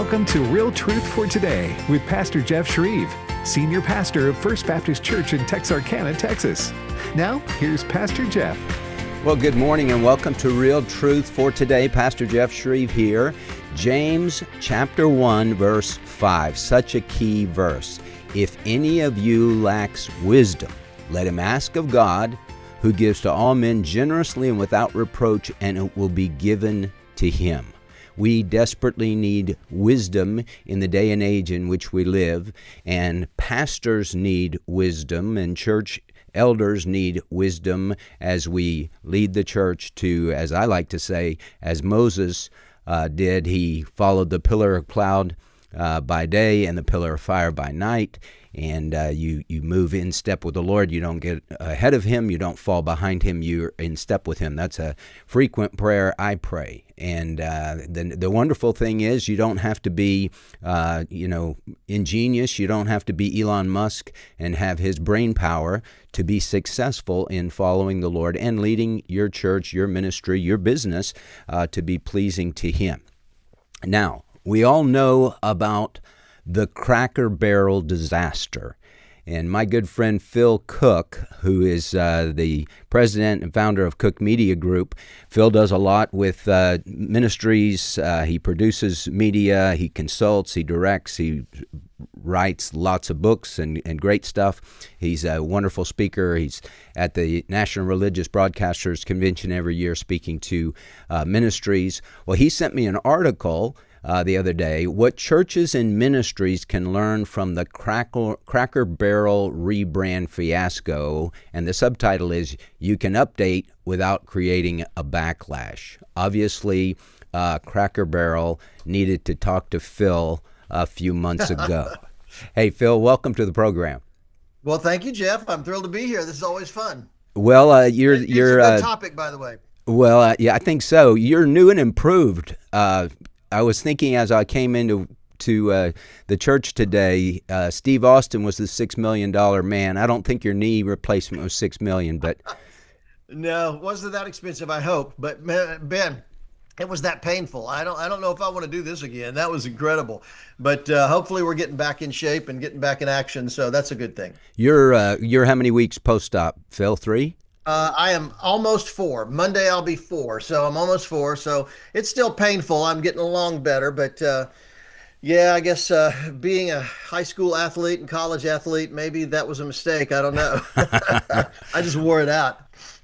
Welcome to Real Truth for Today with Pastor Jeff Shreve, Senior Pastor of First Baptist Church in Texarkana, Texas. Now, here's Pastor Jeff. Well, good morning and welcome to Real Truth for Today. Pastor Jeff Shreve here. James chapter 1, verse 5, such a key verse. If any of you lacks wisdom, let him ask of God, who gives to all men generously and without reproach, and it will be given to him. We desperately need wisdom in the day and age in which we live, and pastors need wisdom, and church elders need wisdom as we lead the church to, as I like to say, as Moses did. He followed the pillar of cloud by day and the pillar of fire by night, and you move in step with the Lord. You don't get ahead of him. You don't fall behind him. You're in step with him. That's a frequent prayer I pray. And the wonderful thing is you don't have to be, ingenious. You don't have to be Elon Musk and have his brain power to be successful in following the Lord and leading your church, your ministry, your business to be pleasing to him. Now, we all know about the Cracker Barrel disaster. And my good friend Phil Cook, who is the president and founder of Cook Media Group, Phil does a lot with ministries. He produces media, he consults, he directs, he writes lots of books and great stuff. He's a wonderful speaker. He's at the National Religious Broadcasters Convention every year speaking to ministries. Well, he sent me an article the other day, what churches and ministries can learn from the Cracker Barrel rebrand fiasco, and the subtitle is, You Can Update Without Creating a Backlash. Obviously, Cracker Barrel needed to talk to Phil a few months ago. Hey, Phil, welcome to the program. Well, thank you, Jeff. I'm thrilled to be here. This is always fun. Well, you're a good topic, by the way. Well, yeah, I think so. You're new and improved. I was thinking as I came into the church today, Steve Austin was the $6 million man. I don't think your knee replacement was $6 million, but no, it wasn't that expensive, I hope. But Ben, it was that painful. I don't know if I want to do this again. That was incredible. But hopefully we're getting back in shape and getting back in action. So that's a good thing. You're how many weeks post-op, Phil? 3? I am almost 4. Monday I'll be 4, so I'm almost 4. So it's still painful. I'm getting along better, but I guess being a high school athlete and college athlete, maybe that was a mistake. I don't know. I just wore it out.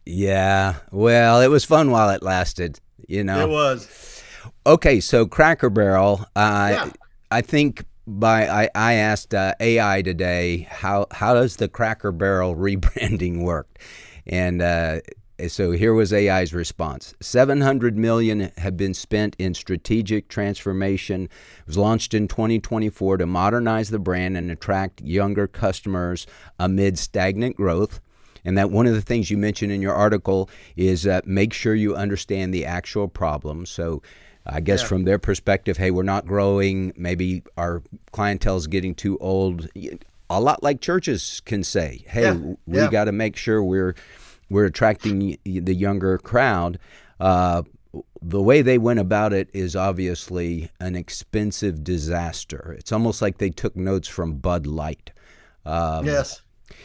Yeah, well, it was fun while it lasted. It was. Okay, so Cracker Barrel. I think I asked AI today how does the Cracker Barrel rebranding work. And so here was AI's response. $700 million have been spent in strategic transformation. It was launched in 2024 to modernize the brand and attract younger customers amid stagnant growth. And that one of the things you mentioned in your article is make sure you understand the actual problem. So I guess from their perspective, hey, we're not growing. Maybe our clientele is getting too old. A lot like churches can say, hey, we got to make sure we're attracting the younger crowd. The way they went about it is obviously an expensive disaster. It's almost like they took notes from Bud Light. Yes.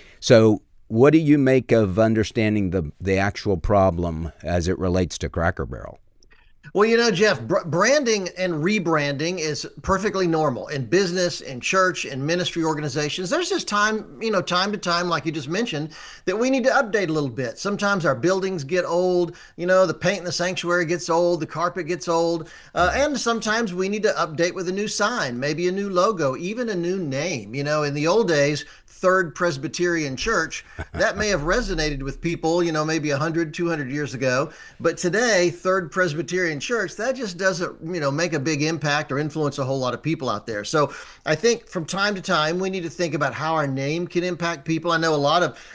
So what do you make of understanding the actual problem as it relates to Cracker Barrel? Well, Jeff, branding and rebranding is perfectly normal in business, in church, in ministry organizations. There's just time to time, like you just mentioned, that we need to update a little bit. Sometimes our buildings get old, the paint in the sanctuary gets old, the carpet gets old, and sometimes we need to update with a new sign, maybe a new logo, even a new name. In the old days, Third Presbyterian Church, that may have resonated with people, maybe 100, 200 years ago. But today, Third Presbyterian Church, that just doesn't, make a big impact or influence a whole lot of people out there. So I think from time to time, we need to think about how our name can impact people. I know a lot of,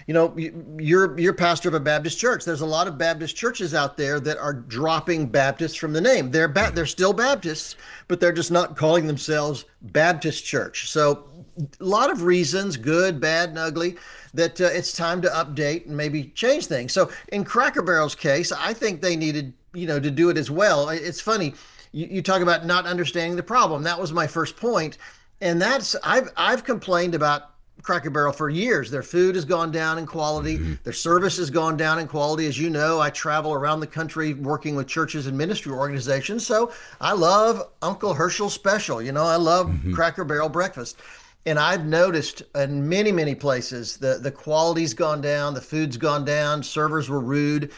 you're pastor of a Baptist church. There's a lot of Baptist churches out there that are dropping Baptist from the name. They're still Baptists, but they're just not calling themselves Baptist Church. So a lot of reasons, good, bad, and ugly, that it's time to update and maybe change things. So in Cracker Barrel's case, I think they needed, to do it as well. It's funny. you talk about not understanding the problem. That was my first point. And I've complained about Cracker Barrel for years. Their food has gone down in quality. Their service has gone down in quality. As you know, I travel around the country working with churches and ministry organizations. So I love Uncle Herschel's special. I love Cracker Barrel breakfast. And I've noticed in many, many places the quality's gone down, the food's gone down, servers were rude.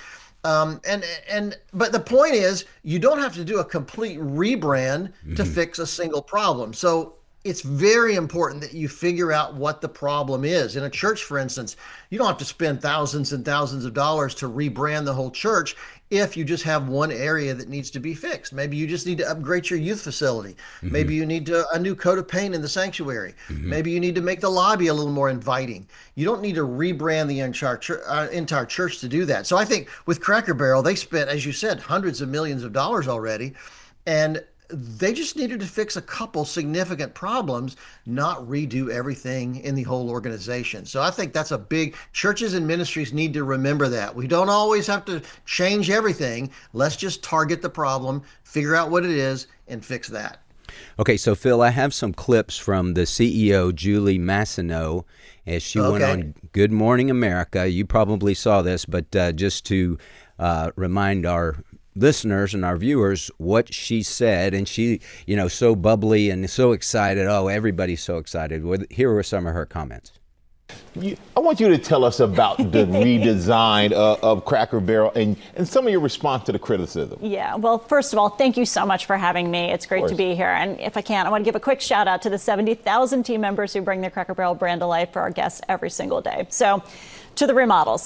But the point is, you don't have to do a complete rebrand to fix a single problem. So it's very important that you figure out what the problem is. In a church, for instance, you don't have to spend thousands and thousands of dollars to rebrand the whole church if you just have one area that needs to be fixed. Maybe you just need to upgrade your youth facility. Maybe you need a new coat of paint in the sanctuary. Maybe you need to make the lobby a little more inviting. You don't need to rebrand the entire church to do that. So I think with Cracker Barrel, they spent, as you said, hundreds of millions of dollars already. And they just needed to fix a couple significant problems, not redo everything in the whole organization. So I think that's a big, churches and ministries need to remember that. We don't always have to change everything. Let's just target the problem, figure out what it is, and fix that. Okay, so Phil, I have some clips from the CEO, Julie Masino, as she went on Good Morning America. You probably saw this, but just to remind our listeners and our viewers what she said, and she, so bubbly and so excited. Oh, everybody's so excited. Here were some of her comments. I want you to tell us about the redesign of Cracker Barrel and some of your response to the criticism. Yeah, well, first of all, thank you so much for having me. It's great to be here. And if I can, I want to give a quick shout out to the 70,000 team members who bring their Cracker Barrel brand to life for our guests every single day. So to the remodels.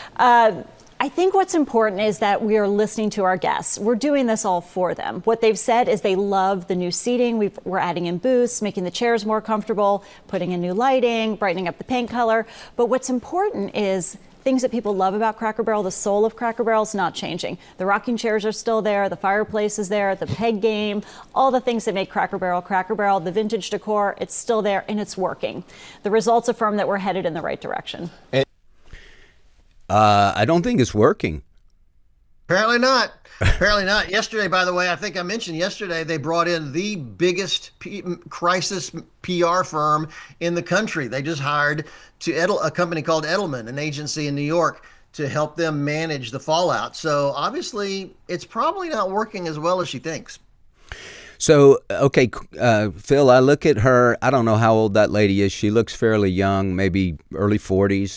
I think what's important is that we are listening to our guests. We're doing this all for them. What they've said is they love the new seating. We're adding in booths, making the chairs more comfortable, putting in new lighting, brightening up the paint color. But what's important is things that people love about Cracker Barrel. The soul of Cracker Barrel is not changing. The rocking chairs are still there. The fireplace is there. The peg game, all the things that make Cracker Barrel, the vintage decor, it's still there and it's working. The results affirm that we're headed in the right direction. I don't think it's working. Apparently not. Apparently not. Yesterday, by the way, I think I mentioned yesterday, they brought in the biggest crisis PR firm in the country. They just hired a company called Edelman, an agency in New York, to help them manage the fallout. So obviously, it's probably not working as well as she thinks. So, okay, Phil, I look at her. I don't know how old that lady is. She looks fairly young, maybe early 40s.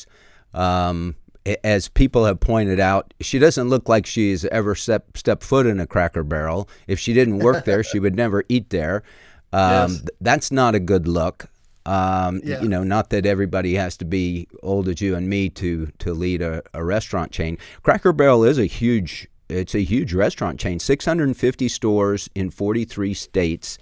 As people have pointed out, she doesn't look like she's ever stepped foot in a Cracker Barrel. If she didn't work there, she would never eat there. That's not a good look. Not that everybody has to be old as you and me to lead a restaurant chain. Cracker Barrel is a huge restaurant chain, 650 stores in 43 states.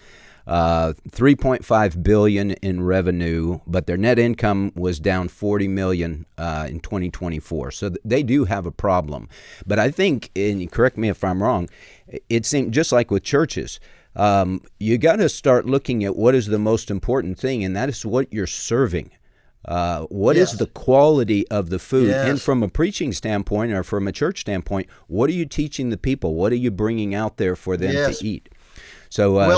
3.5 billion in revenue, but their net income was down 40 million in 2024. So they do have a problem. But I think, and correct me if I'm wrong, it seems just like with churches, you got to start looking at what is the most important thing, and that is what you're serving. What is the quality of the food? And from a preaching standpoint or from a church standpoint, what are you teaching the people? What are you bringing out there for them to eat? So, well,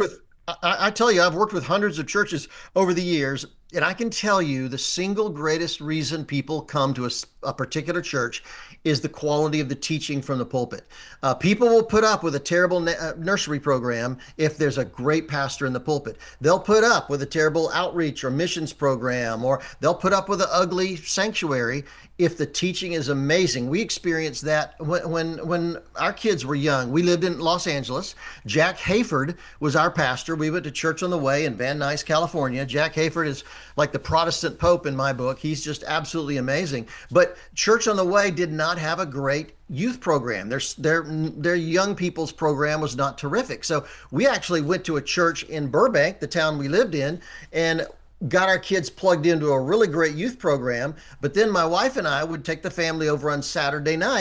I tell you, I've worked with hundreds of churches over the years, and I can tell you the single greatest reason people come to a particular church is the quality of the teaching from the pulpit. People will put up with a terrible nursery program if there's a great pastor in the pulpit. They'll put up with a terrible outreach or missions program, or they'll put up with an ugly sanctuary if the teaching is amazing. We experienced that when our kids were young. We lived in Los Angeles. Jack Hayford was our pastor. We went to Church on the Way in Van Nuys, California. Jack Hayford is like the Protestant Pope in my book. He's just absolutely amazing. But Church on the Way did not have a great youth program. Their young people's program was not terrific. So we actually went to a church in Burbank, the town we lived in, and got our kids plugged into a really great youth program. But then my wife and I would take the family over on Saturday night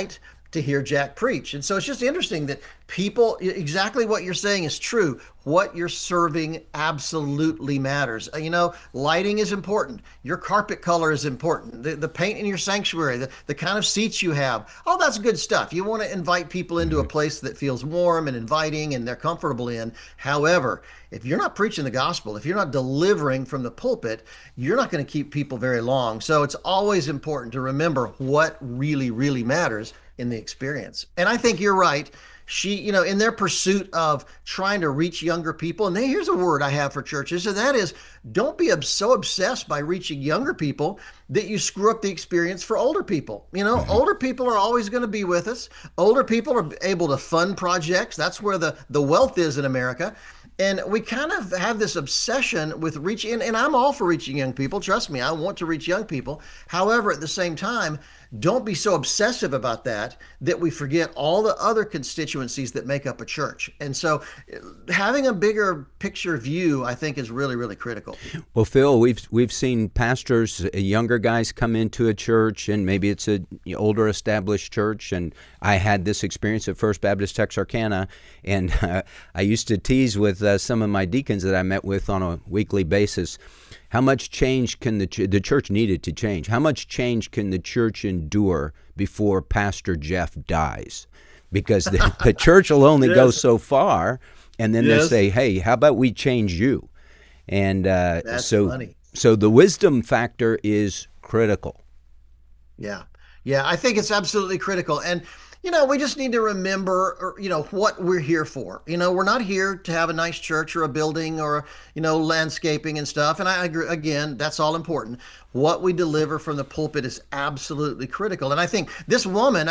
to hear Jack preach. And so it's just interesting that people, exactly what you're saying is true. What you're serving absolutely matters. Lighting is important. Your carpet color is important. The paint in your sanctuary, the kind of seats you have, all that's good stuff. You want to invite people into a place that feels warm and inviting and they're comfortable in. However, if you're not preaching the gospel, if you're not delivering from the pulpit, you're not going to keep people very long. So it's always important to remember what really, really matters in the experience. And I think you're right. She, in their pursuit of trying to reach younger people, and here's a word I have for churches, and that is, don't be so obsessed by reaching younger people that you screw up the experience for older people. Older people are always going to be with us. Older people are able to fund projects. That's where the wealth is in America. And we kind of have this obsession with reaching, and I'm all for reaching young people. Trust me, I want to reach young people. However, at the same time, don't be so obsessive about that we forget all the other constituencies that make up a church. And so having a bigger picture view, I think, is really, really critical. Well, Phil, we've seen pastors, younger guys come into a church, and maybe it's an older established church. And I had this experience at First Baptist Texarkana, and I used to tease with some of my deacons that I met with on a weekly basis. How much change can the church needed to change? How much change can the church endure before Pastor Jeff dies? Because the church will only go so far, and then they'll say, hey, how about we change you? And That's funny. So the wisdom factor is critical. Yeah, I think it's absolutely critical. And we just need to remember, what we're here for. We're not here to have a nice church or a building or, landscaping and stuff. And I agree, again, that's all important. What we deliver from the pulpit is absolutely critical. And I think this woman, I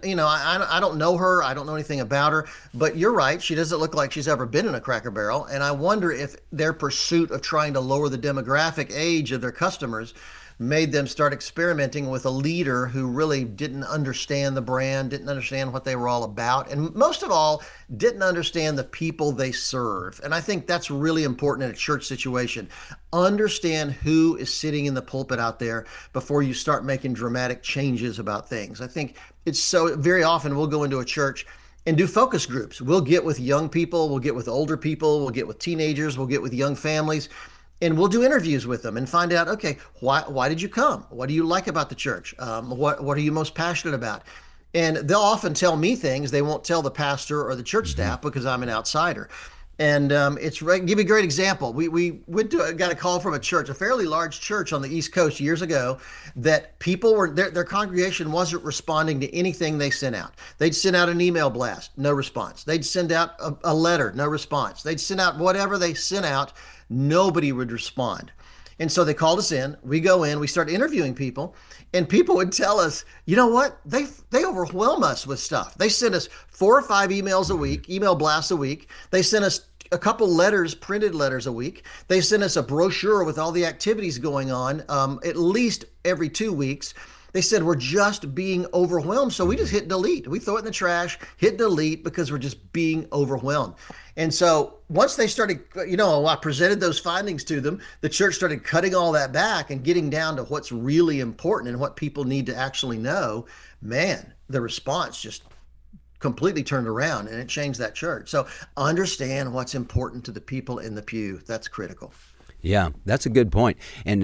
don't know her. I don't know anything about her. But you're right. She doesn't look like she's ever been in a Cracker Barrel. And I wonder if their pursuit of trying to lower the demographic age of their customers made them start experimenting with a leader who really didn't understand the brand, didn't understand what they were all about, and most of all, didn't understand the people they serve. And I think that's really important in a church situation. Understand who is sitting in the pulpit out there before you start making dramatic changes about things. I think it's so very often we'll go into a church and do focus groups. We'll get with young people, we'll get with older people, we'll get with teenagers, we'll get with young families. And we'll do interviews with them and find out, okay, why did you come? What do you like about the church? What are you most passionate about? And they'll often tell me things they won't tell the pastor or the church staff because I'm an outsider. And give you a great example. We got a call from a church, a fairly large church on the East Coast years ago, that people were their congregation wasn't responding to anything they sent out. They'd send out an email blast, no response. They'd send out a letter, no response. They'd send out whatever they sent out. Nobody would respond. And so they called us in. We go in, we start interviewing people, and people would tell us, you know what? They overwhelm us with stuff. They send us 4 or 5 emails a week, email blasts a week. They send us a couple letters, printed letters a week. They send us a brochure with all the activities going on at least every 2 weeks. They said, we're just being overwhelmed. So we just hit delete. We throw it in the trash, hit delete, because we're just being overwhelmed. And so once they started, I presented those findings to them, the church started cutting all that back and getting down to what's really important and what people need to actually know. Man, the response just completely turned around, and it changed that church. So understand what's important to the people in the pew. That's critical. Yeah, that's a good point. And,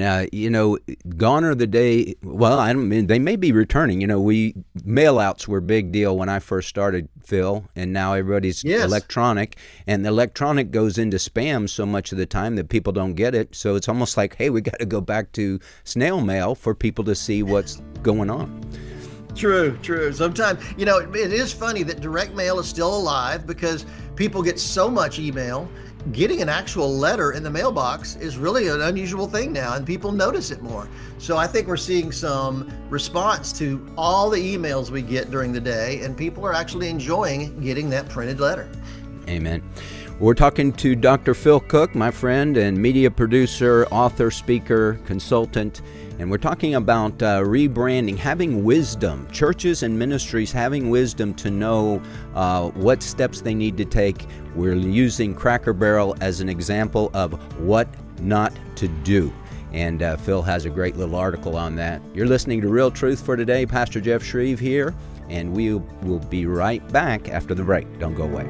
gone are the day, well, I don't mean, they may be returning. Mail-outs were a big deal when I first started, Phil, and now everybody's electronic. And the electronic goes into spam so much of the time that people don't get it. So it's almost like, hey, we got to go back to snail mail for people to see what's going on. True. Sometimes, it is funny that direct mail is still alive because people get so much email. Getting an actual letter in the mailbox is really an unusual thing now, and people notice it more. So I think we're seeing some response to all the emails we get during the day, and people are actually enjoying getting that printed letter. Amen. We're talking to Dr. Phil Cook, my friend, and media producer, author, speaker, consultant, and we're talking about rebranding, having wisdom, churches and ministries having wisdom to know what steps they need to take. We're using Cracker Barrel as an example of what not to do. And Phil has a great little article on that. You're listening to Real Truth for Today. Pastor Jeff Shreve here, and we will be right back after the break. Don't go away.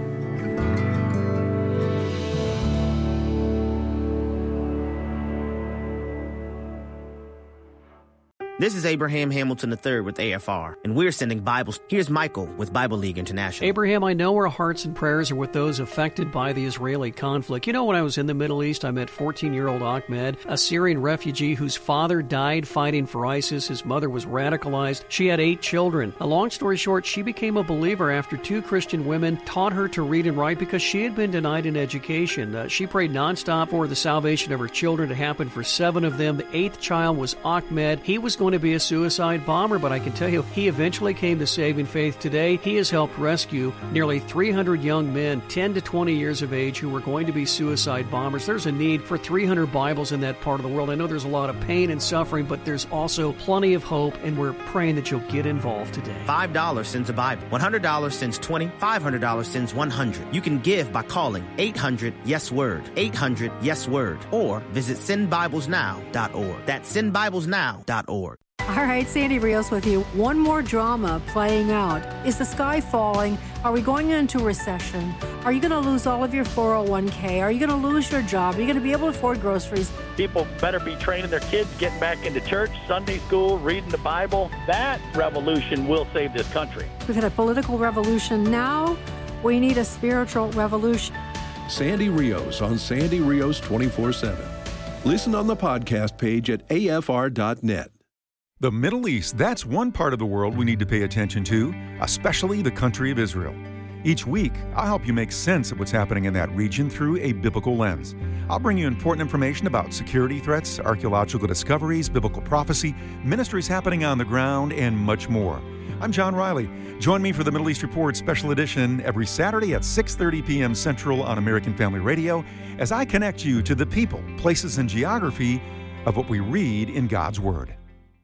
This is Abraham Hamilton III with AFR, and we're sending Bibles. Here's Michael with Bible League International. Abraham, I know our hearts and prayers are with those affected by the Israeli conflict. You know, when I was in the Middle East, I met 14-year-old Ahmed, a Syrian refugee whose father died fighting for ISIS. His mother was radicalized. She had 8 children. A long story short, she became a believer after 2 Christian women taught her to read and write because she had been denied an education. She prayed nonstop for the salvation of her children to happen for 7 of them. The 8th child was Ahmed. He was going to be a suicide bomber, but I can tell you, he eventually came to saving faith. Today, he has helped rescue nearly 300 young men, 10 to 20 years of age, who were going to be suicide bombers. There's a need for 300 Bibles in that part of the world. I know there's a lot of pain and suffering, but there's also plenty of hope, and we're praying that you'll get involved today. $5 sends a Bible. $100 sends 20. $500 sends 100. You can give by calling 800-YES-WORD. 800-YES-WORD. Or visit sendbiblesnow.org. That's sendbiblesnow.org. All right, Sandy Rios with you. One more drama playing out. Is the sky falling? Are we going into recession? Are you going to lose all of your 401k? Are you going to lose your job? Are you going to be able to afford groceries? People better be training their kids, getting back into church, Sunday school, reading the Bible. That revolution will save this country. We've had a political revolution. Now we need a spiritual revolution. Sandy Rios on Sandy Rios 24/7. Listen on the podcast page at afr.net. The Middle East, that's one part of the world we need to pay attention to, especially the country of Israel. Each week, I'll help you make sense of what's happening in that region through a biblical lens. I'll bring you important information about security threats, archaeological discoveries, biblical prophecy, ministries happening on the ground, and much more. I'm John Riley. Join me for the Middle East Report Special Edition every Saturday at 6:30 p.m. Central on American Family Radio as I connect you to the people, places, and geography of what we read in God's Word.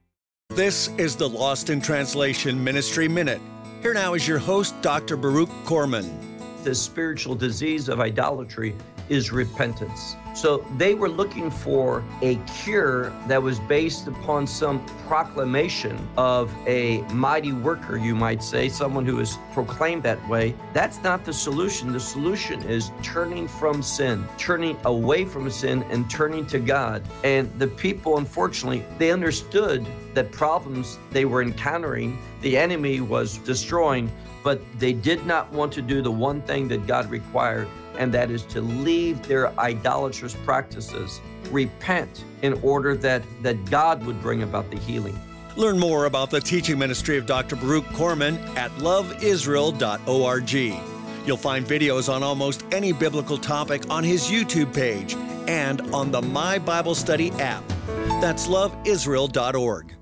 This is the Lost in Translation Ministry Minute. Here now is your host, Dr. Baruch Korman. The spiritual disease of idolatry is repentance. So they were looking for a cure that was based upon some proclamation of a mighty worker, you might say, someone who is proclaimed that way. That's not the solution. The solution is turning from sin, turning away from sin and turning to God. And the people, unfortunately, they understood that problems they were encountering, the enemy was destroying, but they did not want to do the one thing that God required, and that is to leave their idolatrous practices, repent in order that God would bring about the healing. Learn more about the teaching ministry of Dr. Baruch Korman at loveisrael.org. You'll find videos on almost any biblical topic on his YouTube page and on the My Bible Study app. That's loveisrael.org.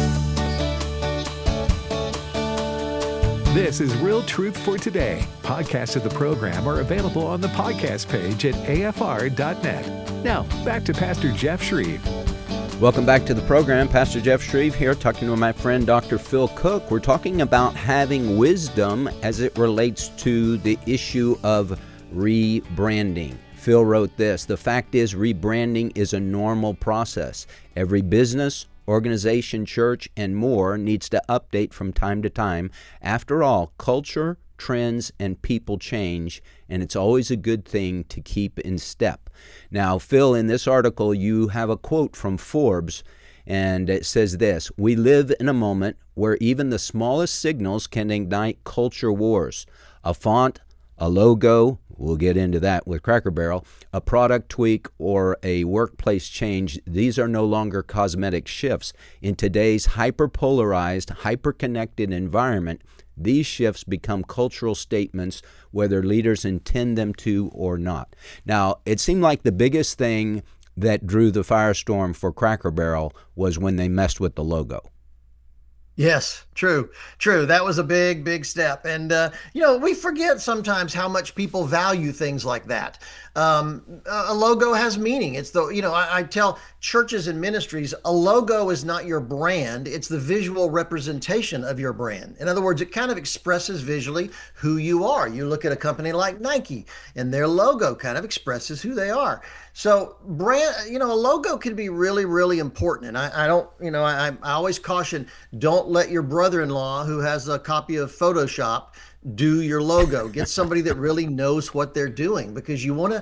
This is Real Truth for Today. Podcasts of the program are available on the podcast page at afr.net. Now, back to Pastor Jeff Shreve. Welcome back to the program. Pastor Jeff Shreve here, talking to my friend Dr. Phil Cook. We're talking about having wisdom as it relates to the issue of rebranding. Phil wrote this: the fact is, rebranding is a normal process. Every business, organization, church, and more needs to update from time to time. After all, culture, trends, and people change, and it's always a good thing to keep in step. Now, Phil, in this article, you have a quote from Forbes, and it says this: we live in a moment where even the smallest signals can ignite culture wars. A font, a logo, we'll get into that with Cracker Barrel, a product tweak, or a workplace change, these are no longer cosmetic shifts. In today's hyper-polarized, hyper-connected environment, these shifts become cultural statements, whether leaders intend them to or not. Now, it seemed like the biggest thing that drew the firestorm for Cracker Barrel was when they messed with the logo. Yes, true. That was a big step. And, we forget sometimes how much people value things like that. A logo has meaning. It's I tell churches and ministries, a logo is not your brand. It's the visual representation of your brand. In other words, it kind of expresses visually who you are. You look at a company like Nike and their logo kind of expresses who they are. So brand, a logo can be really, really important. And I don't, I always caution, don't let your brother-in-law who has a copy of Photoshop do your logo. Get somebody that really knows what they're doing, because you want to,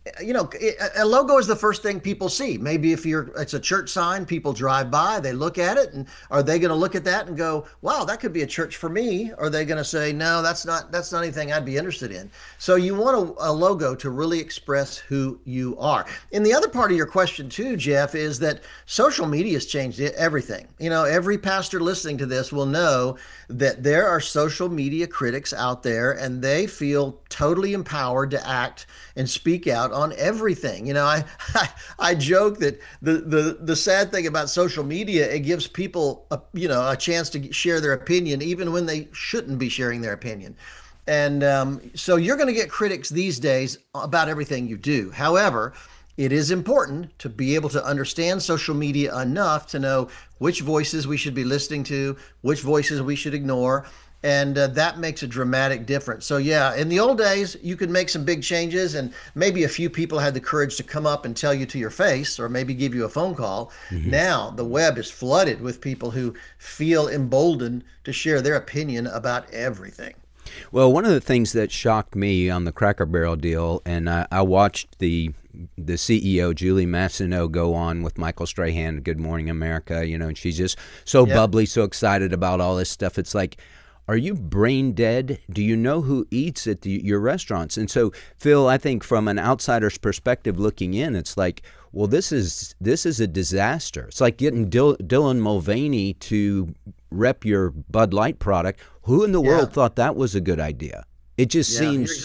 a logo is the first thing people see. Maybe if it's a church sign, people drive by, they look at it, and are they going to look at that and go, wow, that could be a church for me? Or are they going to say, no, that's not anything I'd be interested in? So you want a logo to really express who you are. And the other part of your question too, Jeff, is that social media has changed everything. Every pastor listening to this will know that there are social media critics out there, and they feel totally empowered to act and speak out on everything. I joke that the sad thing about social media, it gives people a chance to share their opinion even when they shouldn't be sharing their opinion. And so you're going to get critics these days about everything you do. However, it is important to be able to understand social media enough to know which voices we should be listening to, which voices we should ignore. And that makes a dramatic difference. So yeah, in the old days, you could make some big changes, and maybe a few people had the courage to come up and tell you to your face, or maybe give you a phone call. Mm-hmm. Now the web is flooded with people who feel emboldened to share their opinion about everything. Well, one of the things that shocked me on the Cracker Barrel deal, and I watched the CEO, Julie Masseneau, go on with Michael Strahan, Good Morning America, and she's just so bubbly, so excited about all this stuff. It's like, are you brain dead? Do you know who eats at your restaurants? And so, Phil, I think from an outsider's perspective looking in, it's like, well, this is a disaster. It's like getting Dylan Mulvaney to rep your Bud Light product. Who in the world thought that was a good idea? It just seems,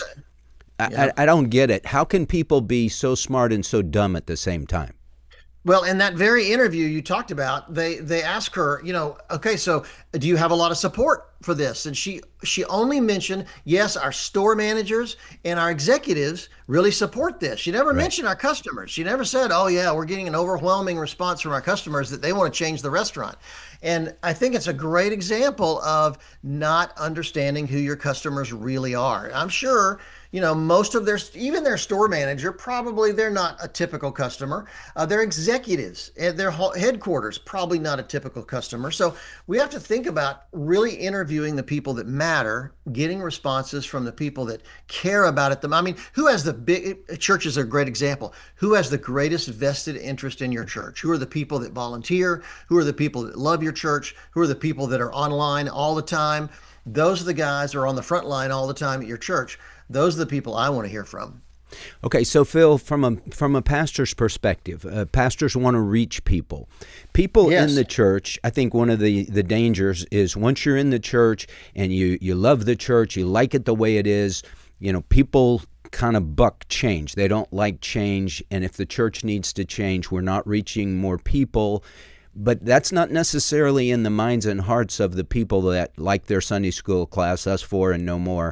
I don't get it. How can people be so smart and so dumb at the same time? Well, in that very interview you talked about, they asked her, okay, so do you have a lot of support for this? And she only mentioned, yes, our store managers and our executives really support this. She never mentioned our customers. She never said, oh yeah, we're getting an overwhelming response from our customers that they want to change the restaurant. And I think it's a great example of not understanding who your customers really are. I'm sure, most of even their store manager, probably they're not a typical customer. Their executives at their headquarters, probably not a typical customer. So we have to think about really interviewing the people that matter, getting responses from the people that care about it. I mean, who has church is a great example. Who has the greatest vested interest in your church? Who are the people that volunteer? Who are the people that love your church? Who are the people that are online all the time? Those are the guys who are on the front line all the time at your church. Those are the people I want to hear from. Okay, so Phil, from a pastor's perspective, pastors want to reach people. People in the church, I think one of the dangers is once you're in the church and you love the church, you like it the way it is, people kind of buck change. They don't like change, and if the church needs to change, we're not reaching more people. But that's not necessarily in the minds and hearts of the people that like their Sunday school class, us four and no more.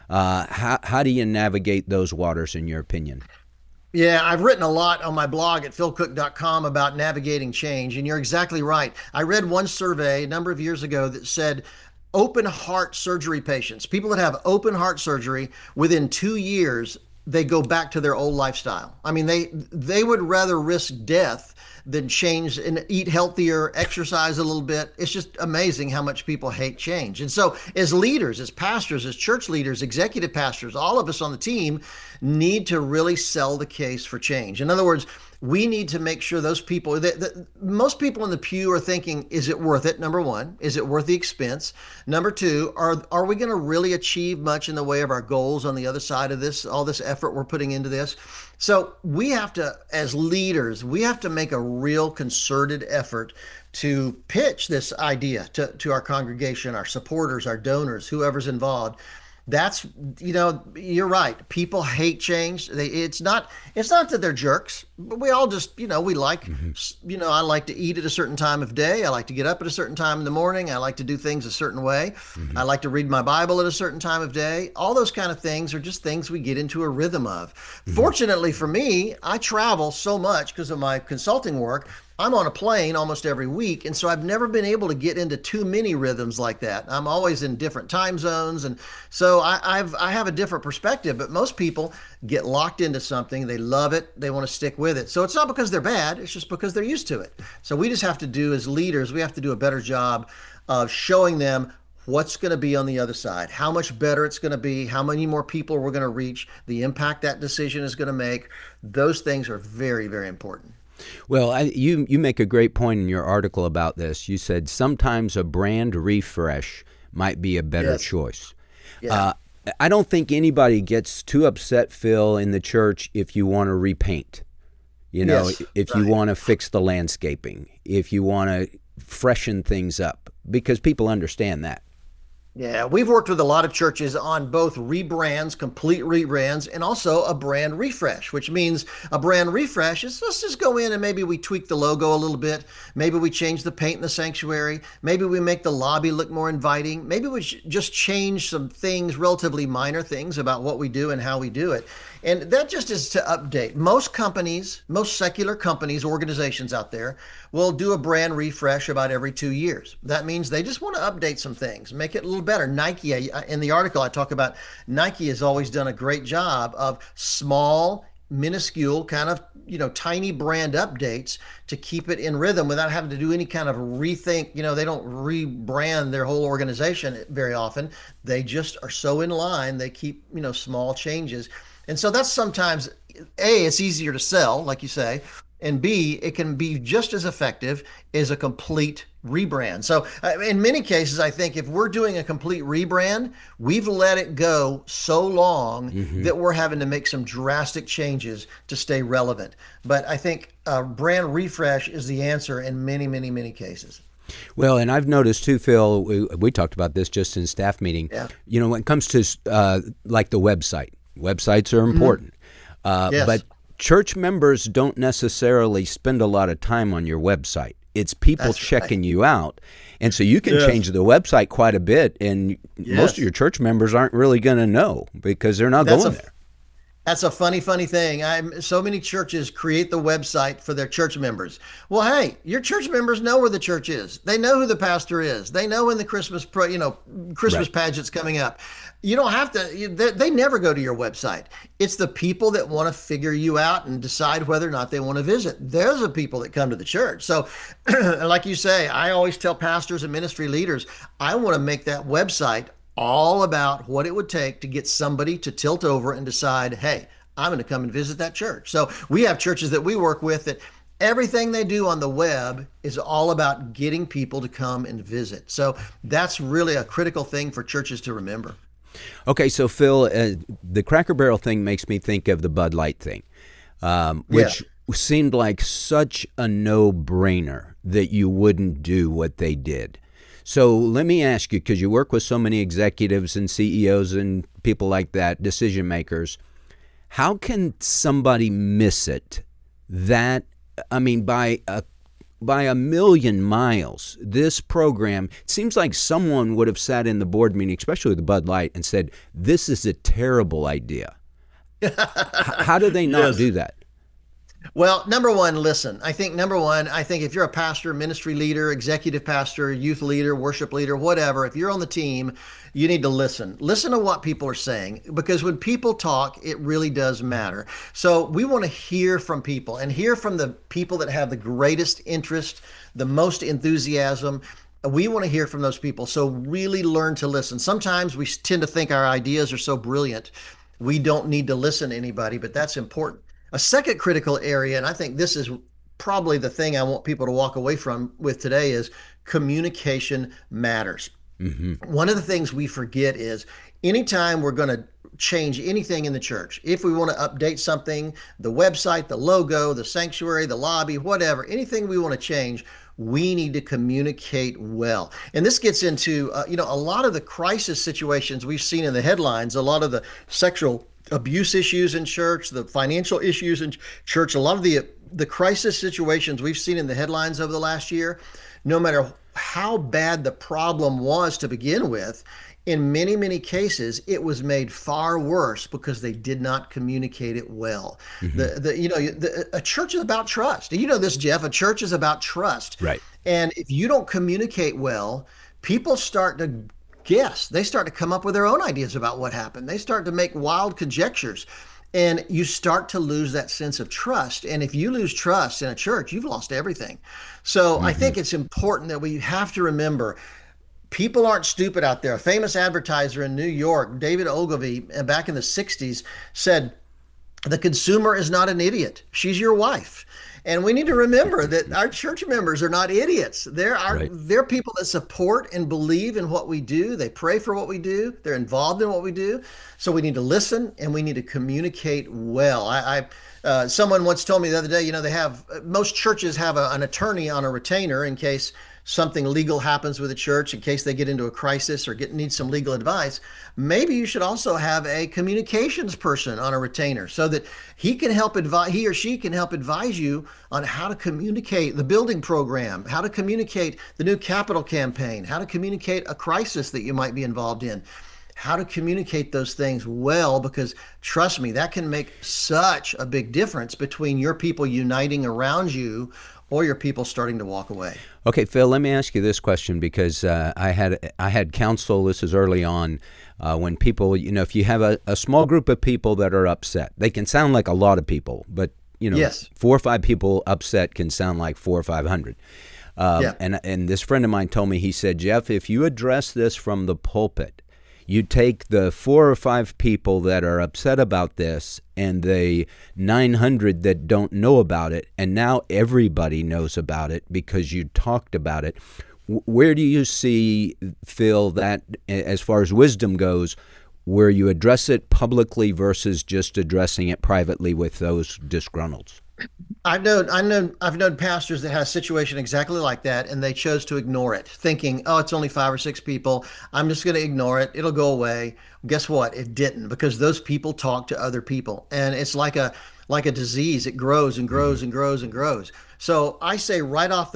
How do you navigate those waters, in your opinion? Yeah, I've written a lot on my blog at philcook.com about navigating change, and you're exactly right. I read one survey a number of years ago that said open heart surgery patients, people that have open heart surgery, within 2 years, they go back to their old lifestyle. I mean, they would rather risk death than change and eat healthier, exercise a little bit. It's just amazing how much people hate change. And so as leaders, as pastors, as church leaders, executive pastors, all of us on the team need to really sell the case for change. In other words, we need to make sure those people, most people in the pew are thinking, is it worth it? Number one, is it worth the expense? Number two, are we going to really achieve much in the way of our goals on the other side of this, all this effort we're putting into this? So we have to, as leaders, we have to make a real concerted effort to pitch this idea to our congregation, our supporters, our donors, whoever's involved. That's, you're right. People hate change. It's not that they're jerks, but we all just, we like, I like to eat at a certain time of day. I like to get up at a certain time in the morning. I like to do things a certain way. I like to read my Bible at a certain time of day. All those kind of things are just things we get into a rhythm of. Fortunately for me, I travel so much because of my consulting work. I'm on a plane almost every week, and so I've never been able to get into too many rhythms like that. I'm always in different time zones, and so I have a different perspective. But most people, get locked into something. They love it. They want to stick with it. So it's not because they're bad. It's just because they're used to it. So we just have to do, as leaders, we have to do a better job of showing them what's going to be on the other side, how much better it's going to be, how many more people we're going to reach, the impact that decision is going to make. Those things are very, very important. Well, you make a great point in your article about this. You said sometimes a brand refresh might be a better choice. Yeah. I don't think anybody gets too upset, Phil, in the church if you want to repaint. You know, if you want to fix the landscaping, if you want to freshen things up, because people understand that. Yeah, we've worked with a lot of churches on both rebrands, complete rebrands, and also a brand refresh, which means a brand refresh is let's just go in and maybe we tweak the logo a little bit. Maybe we change the paint in the sanctuary. Maybe we make the lobby look more inviting. Maybe we just change some things, relatively minor things about what we do and how we do it. And that just is to update. Most companies, most secular companies, organizations out there will do a brand refresh about every 2 years. That means they just want to update some things, make it a little better. Nike, in the article I talk about, Nike has always done a great job of small, minuscule, kind of, tiny brand updates to keep it in rhythm without having to do any kind of rethink. They don't rebrand their whole organization very often. They just are so in line. They keep, small changes. And so that's sometimes, A, it's easier to sell, like you say, and B, it can be just as effective as a complete rebrand. So in many cases, I think if we're doing a complete rebrand, we've let it go so long that we're having to make some drastic changes to stay relevant. But I think a brand refresh is the answer in many, many, many cases. Well, and I've noticed too, Phil, we talked about this just in staff meeting, when it comes to like the website. Websites are important, but church members don't necessarily spend a lot of time on your website. It's people checking you out. And so you can change the website quite a bit, and most of your church members aren't really going to know because they're not going there. That's a funny thing. So many churches create the website for their church members. Well, hey, your church members know where the church is. They know who the pastor is. They know when the Christmas pageant's coming up. You don't have to, they never go to your website. It's the people that want to figure you out and decide whether or not they want to visit. They're the people that come to the church. So like you say, I always tell pastors and ministry leaders, I want to make that website all about what it would take to get somebody to tilt over and decide, hey, I'm going to come and visit that church. So we have churches that we work with that everything they do on the web is all about getting people to come and visit. So that's really a critical thing for churches to remember. Okay, so Phil, the Cracker Barrel thing makes me think of the Bud Light thing, which seemed like such a no-brainer that you wouldn't do what they did. So let me ask you, because you work with so many executives and CEOs and people like that, decision makers, how can somebody miss it that, by a million miles, this program, it seems like someone would have sat in the board meeting, especially the Bud Light, and said, this is a terrible idea. How do they not do that? Well, number one, listen. I think if you're a pastor, ministry leader, executive pastor, youth leader, worship leader, whatever, if you're on the team, you need to listen. Listen to what people are saying, because when people talk, it really does matter. So we want to hear from people and hear from the people that have the greatest interest, the most enthusiasm. We want to hear from those people. So really learn to listen. Sometimes we tend to think our ideas are so brilliant, we don't need to listen to anybody, but that's important. A second critical area, and I think this is probably the thing I want people to walk away with today, is communication matters. One of the things we forget is anytime we're going to change anything in the church, if we want to update something, the website, the logo, the sanctuary, the lobby, whatever, anything we want to change, we need to communicate well. And this gets into, a lot of the crisis situations we've seen in the headlines, a lot of the sexual abuse issues in church, the financial issues in church, a lot of the crisis situations we've seen in the headlines over the last year, no matter how bad the problem was to begin with, in many, many cases, it was made far worse because they did not communicate it well. A church is about trust. You know this, Jeff. A church is about trust. Right. And if you don't communicate well, people start to guess. They start to come up with their own ideas about what happened. They start to make wild conjectures. And you start to lose that sense of trust. And if you lose trust in a church, you've lost everything. So I think it's important that we have to remember people aren't stupid out there. A famous advertiser in New York, David Ogilvy, back in the 60s, said, "The consumer is not an idiot. She's your wife." And we need to remember that our church members are not idiots. They're people that support and believe in what we do. They pray for what we do. They're involved in what we do. So we need to listen and we need to communicate well. Someone once told me the other day, most churches have an attorney on a retainer in case something legal happens with the church, in case they get into a crisis or need some legal advice. Maybe you should also have a communications person on a retainer so that he or she can help advise you on how to communicate the building program, how to communicate the new capital campaign, how to communicate a crisis that you might be involved in, how to communicate those things well, because trust me, that can make such a big difference between your people uniting around you or your people starting to walk away. Okay, Phil, let me ask you this question, because I had counsel, this is early on, when people, if you have a small group of people that are upset, they can sound like a lot of people, but, yes, 4 or 5 people upset can sound like 400 or 500. And this friend of mine told me, he said, Jeff, if you address this from the pulpit, you take the 4 or 5 people that are upset about this and the 900 that don't know about it, and now everybody knows about it because you talked about it. Where do you see, Phil, that as far as wisdom goes, where you address it publicly versus just addressing it privately with those disgruntled? I've known pastors that had a situation exactly like that, and they chose to ignore it, thinking, "Oh, it's only 5 or 6 people. I'm just going to ignore it. It'll go away." Guess what? It didn't, because those people talk to other people, and it's like a disease. It grows and grows and grows and grows. So I say right off the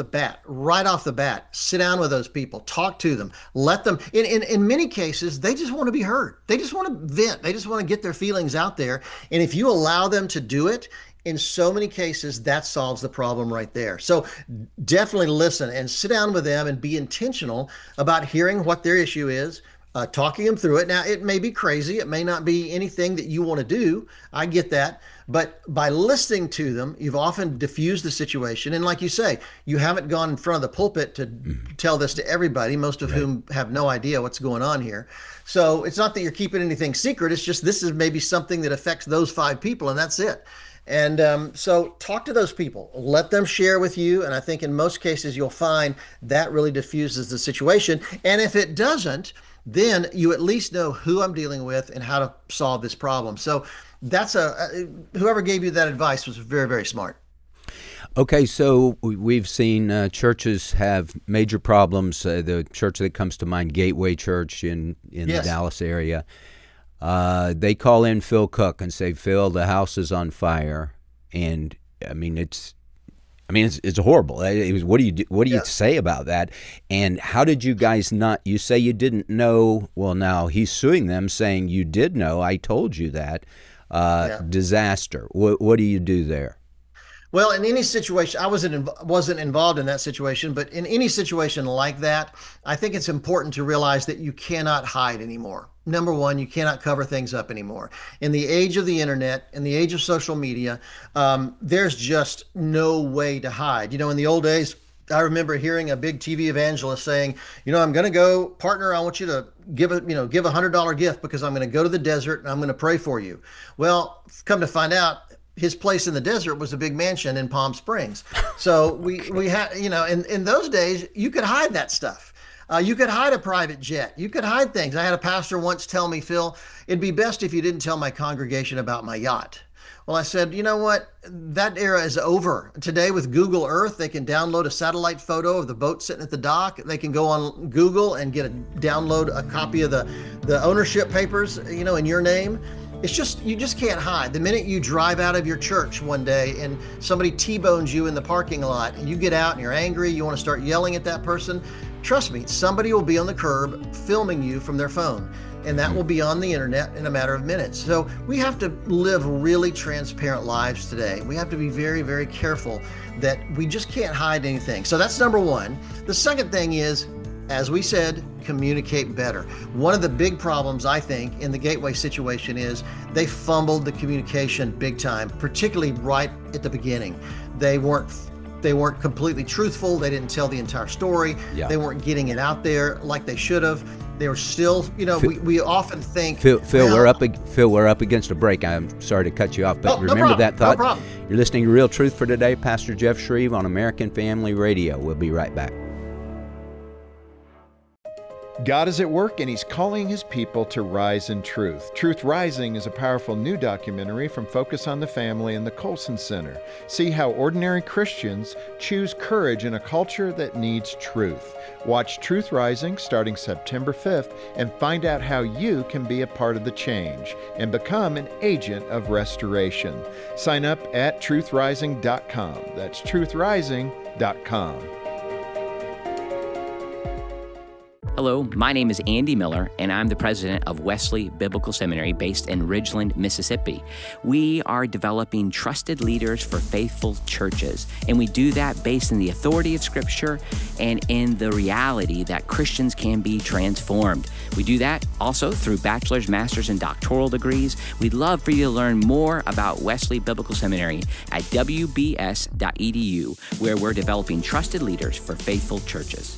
bat, sit down with those people, talk to them, let them. In many cases, they just want to be heard. They just want to vent. They just want to get their feelings out there, and if you allow them to do it, in so many cases, that solves the problem right there. So definitely listen and sit down with them and be intentional about hearing what their issue is, talking them through it. Now, it may be crazy. It may not be anything that you want to do. I get that. But by listening to them, you've often diffused the situation. And like you say, you haven't gone in front of the pulpit to tell this to everybody, most of whom have no idea what's going on here. So it's not that you're keeping anything secret. It's just this is maybe something that affects those 5 people, and that's it. And so talk to those people, let them share with you. And I think in most cases, you'll find that really diffuses the situation. And if it doesn't, then you at least know who I'm dealing with and how to solve this problem. So that's whoever gave you that advice was very, very smart. Okay, so we've seen churches have major problems. The church that comes to mind, Gateway Church in the Dallas area. They call in Phil Cook and say, "Phil, the house is on fire," and it's horrible. What do you say about that? And how did you guys not? You say you didn't know. Well, now he's suing them, saying you did know. I told you that. Disaster. What do you do there? Well, in any situation, I wasn't involved in that situation, but in any situation like that, I think it's important to realize that you cannot hide anymore. Number one, you cannot cover things up anymore. In the age of the internet, in the age of social media, there's just no way to hide. In the old days, I remember hearing a big TV evangelist saying, "I'm going to go, partner, I want you to give a $100 gift because I'm going to go to the desert and I'm going to pray for you." Well, come to find out, his place in the desert was a big mansion in Palm Springs. So we had, in those days, you could hide that stuff. You could hide a private jet. You could hide things. I had a pastor once tell me, "Phil, it'd be best if you didn't tell my congregation about my yacht." Well, I said, you know what? That era is over. Today with Google Earth, they can download a satellite photo of the boat sitting at the dock. They can go on Google and download a copy of the ownership papers, in your name. It's just, you just can't hide. The minute you drive out of your church one day and somebody T-bones you in the parking lot and you get out and you're angry, you want to start yelling at that person, trust me, somebody will be on the curb filming you from their phone. And that will be on the internet in a matter of minutes. So we have to live really transparent lives today. We have to be very, very careful that we just can't hide anything. So that's number one. The second thing is as we said, communicate better. One of the big problems, I think, in the Gateway situation is they fumbled the communication big time, particularly right at the beginning. They weren't completely truthful. They didn't tell the entire story. Yeah. They weren't getting it out there like they should have. They were still, we often think, Phil, we're up against a break. I'm sorry to cut you off, but remember that thought. No problem. You're listening to Real Truth for Today. Pastor Jeff Shreve on American Family Radio. We'll be right back. God is at work and He's calling His people to rise in truth. Truth Rising is a powerful new documentary from Focus on the Family and the Colson Center. See how ordinary Christians choose courage in a culture that needs truth. Watch Truth Rising starting September 5th and find out how you can be a part of the change and become an agent of restoration. Sign up at truthrising.com. That's truthrising.com. Hello, my name is Andy Miller, and I'm the president of Wesley Biblical Seminary based in Ridgeland, Mississippi. We are developing trusted leaders for faithful churches, and we do that based in the authority of Scripture and in the reality that Christians can be transformed. We do that also through bachelor's, master's, and doctoral degrees. We'd love for you to learn more about Wesley Biblical Seminary at wbs.edu, where we're developing trusted leaders for faithful churches.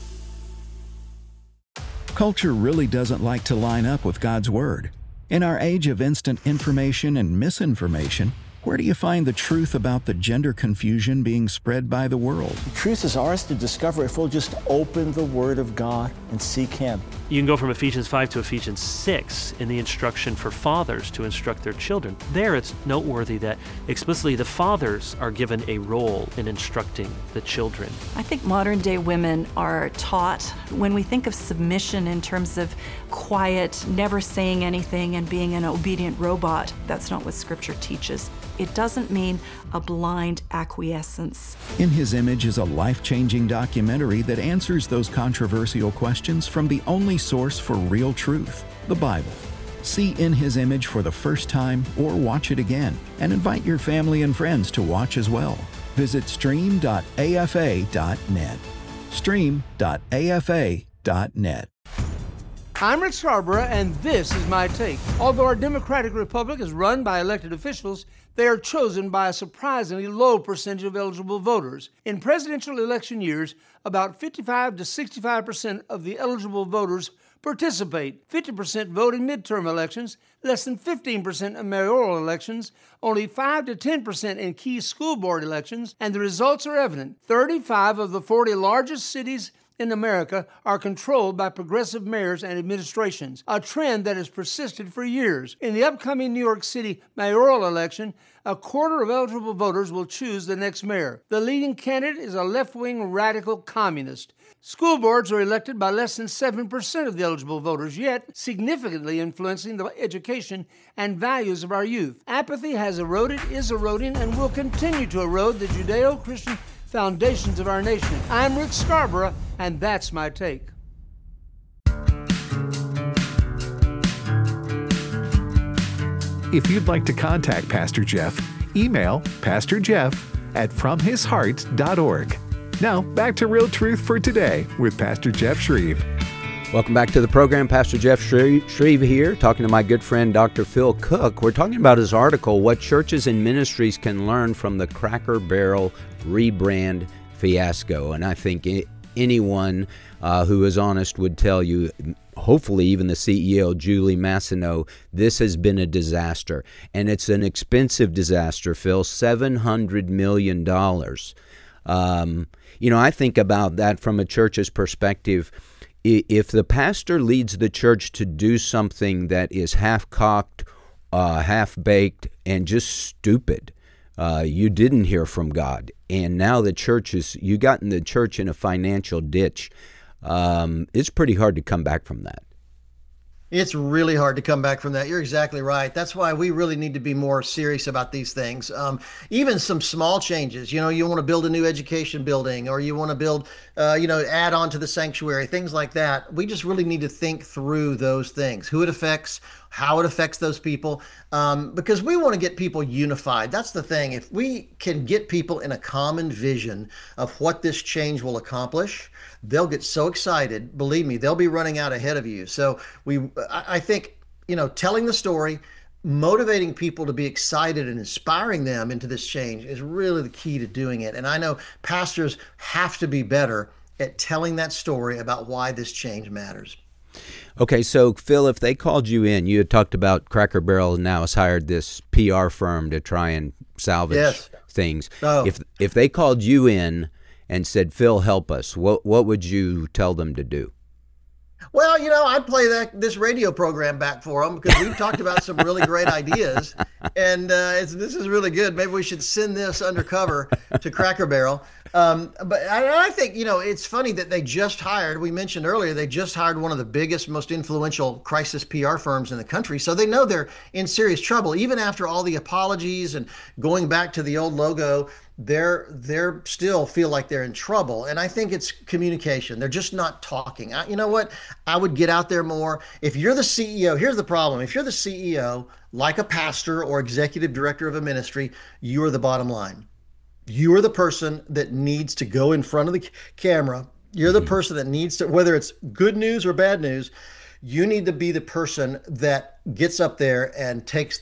Culture really doesn't like to line up with God's Word. In our age of instant information and misinformation, where do you find the truth about the gender confusion being spread by the world? The truth is ours to discover if we'll just open the Word of God and seek Him. You can go from Ephesians 5 to Ephesians 6 in the instruction for fathers to instruct their children. There it's noteworthy that explicitly the fathers are given a role in instructing the children. I think modern day women are taught, when we think of submission in terms of quiet, never saying anything and being an obedient robot, that's not what Scripture teaches. It doesn't mean a blind acquiescence. In His Image is a life-changing documentary that answers those controversial questions from the only source for real truth, the Bible. See In His Image for the first time or watch it again, and invite your family and friends to watch as well. Visit stream.afa.net. stream.afa.net. I'm Rick Scarborough, and this is my take. Although our democratic republic is run by elected officials, they are chosen by a surprisingly low percentage of eligible voters. In presidential election years, about 55 to 65% of the eligible voters participate. 50% vote in midterm elections, less than 15% in mayoral elections, only 5 to 10% in key school board elections, and the results are evident. 35 of the 40 largest cities in America are controlled by progressive mayors and administrations, a trend that has persisted for years. In the upcoming New York City mayoral election, a quarter of eligible voters will choose the next mayor. The leading candidate is a left-wing radical communist. School boards are elected by less than 7% of the eligible voters, yet significantly influencing the education and values of our youth. Apathy has eroded, is eroding, and will continue to erode the Judeo-Christian foundations of our nation. I'm Rick Scarborough, and that's my take. If you'd like to contact Pastor Jeff, email pastorjeff@fromhisheart.org. Now, back to Real Truth for Today with Pastor Jeff Shreve. Welcome back to the program. Pastor Jeff Shreve here, talking to my good friend Dr. Phil Cook. We're talking about his article, What Churches and Ministries Can Learn from the Cracker Barrel Rebrand Fiasco. And I think anyone who is honest would tell you, hopefully even the CEO, Julie Masino, this has been a disaster. And it's an expensive disaster, Phil, $700 million. I think about that from a church's perspective. If the pastor leads the church to do something that is half-cocked, half-baked, and just stupid, you didn't hear from God. And now you gotten the church in a financial ditch. It's pretty hard to come back from that. It's really hard to come back from that. You're exactly right. That's why we really need to be more serious about these things. Even some small changes, you want to build a new education building, or you want to build, add on to the sanctuary, things like that. We just really need to think through those things, who it affects, how it affects those people, because we want to get people unified. That's the thing. If we can get people in a common vision of what this change will accomplish, they'll get so excited. Believe me, they'll be running out ahead of you. So I think, telling the story, motivating people to be excited and inspiring them into this change is really the key to doing it. And I know pastors have to be better at telling that story about why this change matters. Okay, so Phil, if they called you in, you had talked about Cracker Barrel now has hired this PR firm to try and salvage things. Oh. If they called you in and said, Phil, help us, what would you tell them to do? Well, I'd play this radio program back for them because we've talked about some really great ideas, and this is really good. Maybe we should send this undercover to Cracker Barrel. But I think, it's funny that they just hired, we mentioned earlier, they just hired one of the biggest, most influential crisis PR firms in the country. So they know they're in serious trouble. Even after all the apologies and going back to the old logo, they're still feel like they're in trouble. And I think it's communication. They're just not talking. You know what? I would get out there more. If you're the CEO, here's the problem. If you're the CEO, like a pastor or executive director of a ministry, you are the bottom line. You are the person that needs to go in front of the camera. You're the person that needs to, whether it's good news or bad news, you need to be the person that gets up there and takes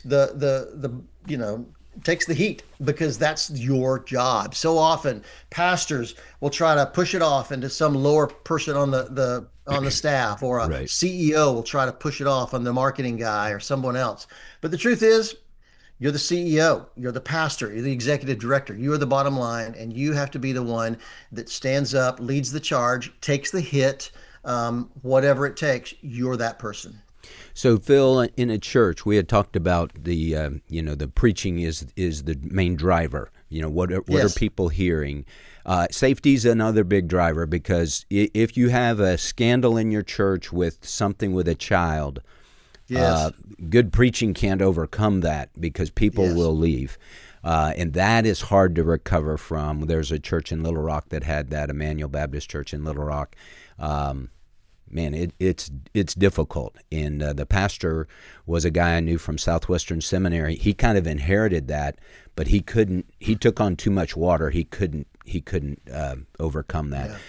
takes the heat, because that's your job. So often pastors will try to push it off into some lower person on the staff, or a CEO will try to push it off on the marketing guy or someone else. But the truth is, you're the CEO, you're the pastor, you're the executive director, you are the bottom line, and you have to be the one that stands up, leads the charge, takes the hit, whatever it takes. You're that person. So, Phil, in a church, we had talked about the the preaching is the main driver. What are people hearing? Safety is another big driver, because if you have a scandal in your church with something with a child, good preaching can't overcome that, because people will leave. And that is hard to recover from. There's a church in Little Rock that had that, Emmanuel Baptist Church in Little Rock. Man, it's difficult. And the pastor was a guy I knew from Southwestern Seminary. He kind of inherited that, but he took on too much water. He couldn't overcome that.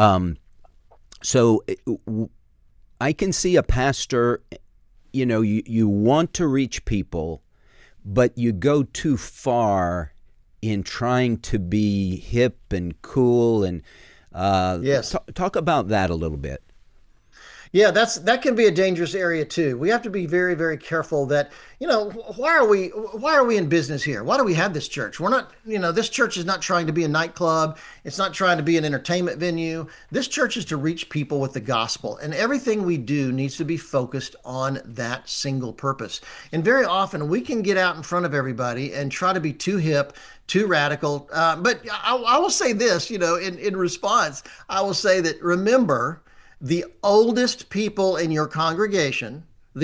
So I can see a pastor, you want to reach people, but you go too far in trying to be hip and cool. And talk about that a little bit. Yeah, that can be a dangerous area too. We have to be very, very careful that, why are we in business here? Why do we have this church? We're not, this church is not trying to be a nightclub. It's not trying to be an entertainment venue. This church is to reach people with the gospel, and everything we do needs to be focused on that single purpose. And very often we can get out in front of everybody and try to be too hip, too radical. But I will say this, in response, I will say that, remember, the oldest people in your congregation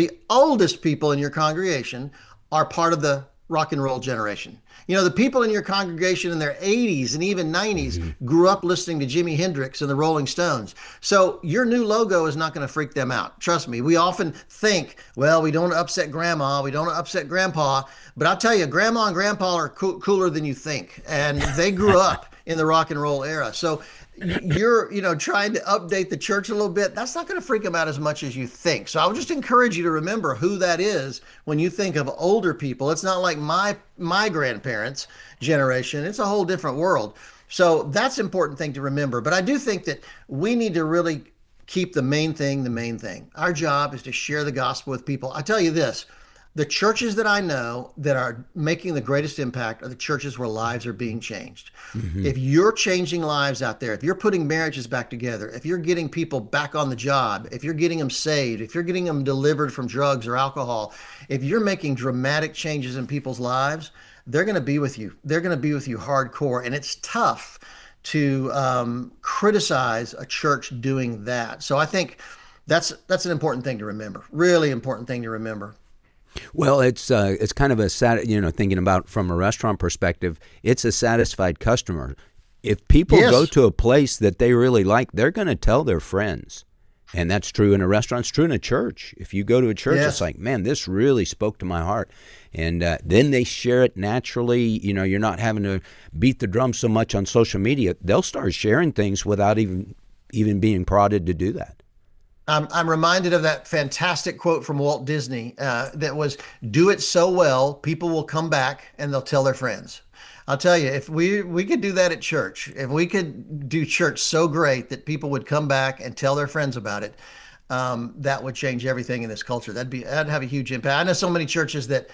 are part of the rock and roll generation. The people in your congregation in their 80s and even 90s grew up listening to Jimi Hendrix and the Rolling Stones. So your new logo is not going to freak them out. Trust me. We often think, well, we don't upset grandma, we don't upset grandpa. But I'll tell you, grandma and grandpa are cooler than you think. And they grew up in the rock and roll era. So you're, trying to update the church a little bit. That's not going to freak them out as much as you think. So I would just encourage you to remember who that is when you think of older people. It's not like my grandparents' generation. It's a whole different world. So that's an important thing to remember. But I do think that we need to really keep the main thing. Our job is to share the gospel with people. I tell you this, the churches that I know that are making the greatest impact are the churches where lives are being changed. Mm-hmm. If you're changing lives out there, if you're putting marriages back together, if you're getting people back on the job, if you're getting them saved, if you're getting them delivered from drugs or alcohol, if you're making dramatic changes in people's lives, they're going to be with you. They're going to be with you hardcore. And it's tough to criticize a church doing that. So I think that's an important thing to remember, really important thing to remember. Well, it's kind of a thinking about from a restaurant perspective, it's a satisfied customer. If people go to a place that they really like, they're going to tell their friends. And that's true in a restaurant. It's true in a church. If you go to a church, Yes. it's like, man, this really spoke to my heart. And then they share it naturally. You're not having to beat the drum so much on social media. They'll start sharing things without even being prodded to do that. I'm reminded of that fantastic quote from Walt Disney that was, "Do it so well, people will come back and they'll tell their friends." I'll tell you, if we could do that at church, if we could do church so great that people would come back and tell their friends about it, that would change everything in this culture. That'd have a huge impact. I know so many churches that,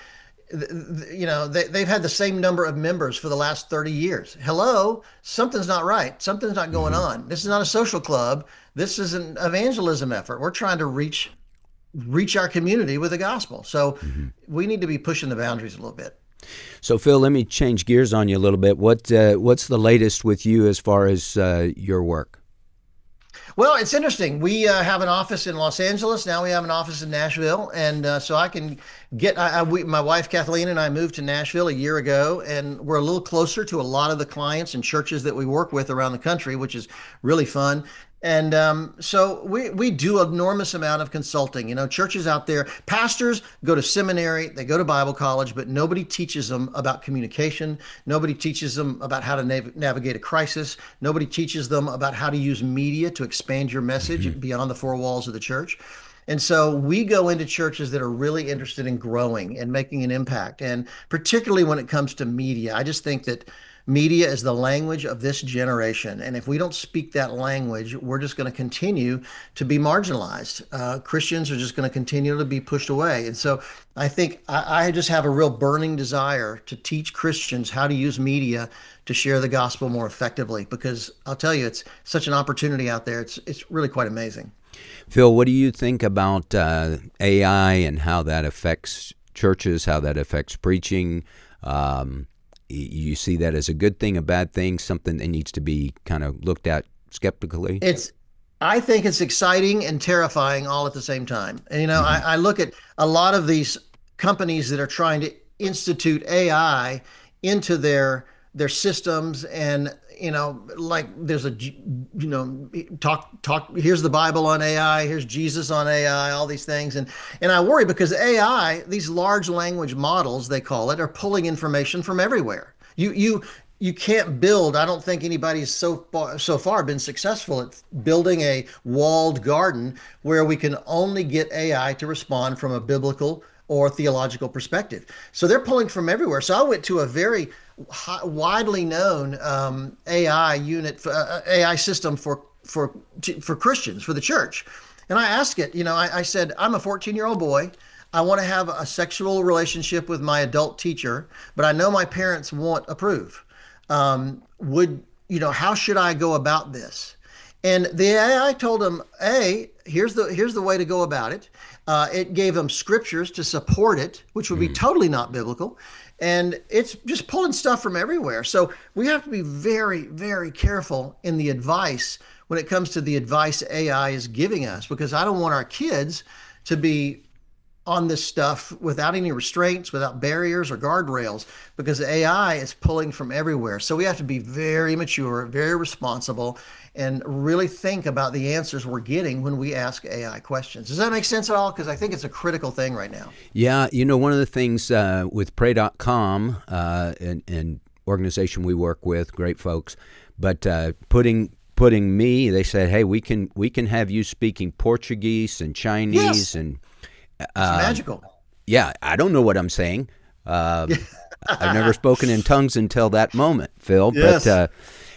they've had the same number of members for the last 30 years. Hello, something's not right. Something's not going on. This is not a social club. This is an evangelism effort. We're trying to reach our community with the gospel. So we need to be pushing the boundaries a little bit. So, Phil, let me change gears on you a little bit. What's the latest with you as far as your work? Well, it's interesting. We have an office in Los Angeles. Now we have an office in Nashville. And so I can get, my wife, Kathleen, and I moved to Nashville a year ago, and we're a little closer to a lot of the clients and churches that we work with around the country, which is really fun. And so we do an enormous amount of consulting. Churches out there, pastors go to seminary, they go to Bible college, but nobody teaches them about communication. Nobody teaches them about how to navigate a crisis. Nobody teaches them about how to use media to expand your message beyond the four walls of the church. And so we go into churches that are really interested in growing and making an impact. And particularly when it comes to media, I just think that media is the language of this generation. And if we don't speak that language, we're just going to continue to be marginalized. Christians are just going to continue to be pushed away. And so I think I just have a real burning desire to teach Christians how to use media to share the gospel more effectively, because I'll tell you, it's such an opportunity out there. It's really quite amazing. Phil, what do you think about AI and how that affects churches, how that affects preaching? You see that as a good thing, a bad thing, something that needs to be kind of looked at skeptically? I think it's exciting and terrifying all at the same time. And, I look at a lot of these companies that are trying to institute AI into their systems, and like there's talk here's the Bible on AI, here's Jesus on AI, all these things, and I worry because AI, these large language models, they call it, are pulling information from everywhere. You can't build, I don't think anybody's so far been successful at building a walled garden where we can only get AI to respond from a biblical or theological perspective. So they're pulling from everywhere. So I went to a very widely known AI unit, AI system for Christians, for the church. And I asked it, I said, I'm a 14-year-old boy. I want to have a sexual relationship with my adult teacher, but I know my parents won't approve. How should I go about this? And the AI told him, here's the way to go about it. It gave them scriptures to support it, which would be totally not biblical. And it's just pulling stuff from everywhere. So we have to be very, very careful in the advice when it comes to the advice AI is giving us, because I don't want our kids to be on this stuff without any restraints, without barriers or guardrails, because AI is pulling from everywhere. So we have to be very mature, very responsible, and really think about the answers we're getting when we ask AI questions. Does that make sense at all? Because I think it's a critical thing right now. Yeah, one of the things with Pray.com, an organization we work with, great folks, but putting me, they said, hey, we can have you speaking Portuguese and Chinese. Yes. And it's magical. Yeah, I don't know what I'm saying. I've never spoken in tongues until that moment, Phil. Yes. But